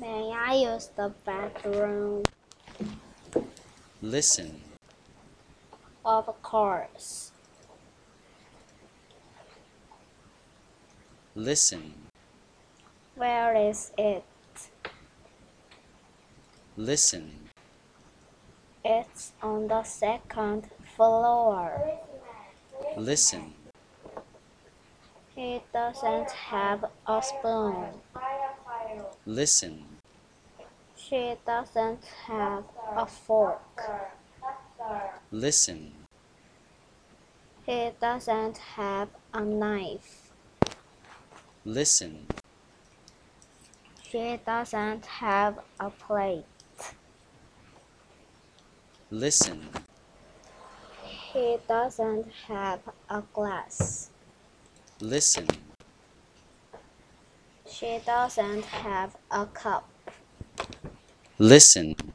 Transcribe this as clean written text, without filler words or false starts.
May I use the bathroom? Listen. Of course. Listen. Where is it? Listen. It's on the second floor. Listen. He doesn't have a spoon. Listen. She doesn't have a fork. Listen. He doesn't have a knife. Listen. She doesn't have a plate. Listen. He doesn't have a glass. Listen. She doesn't have a cup. Listen.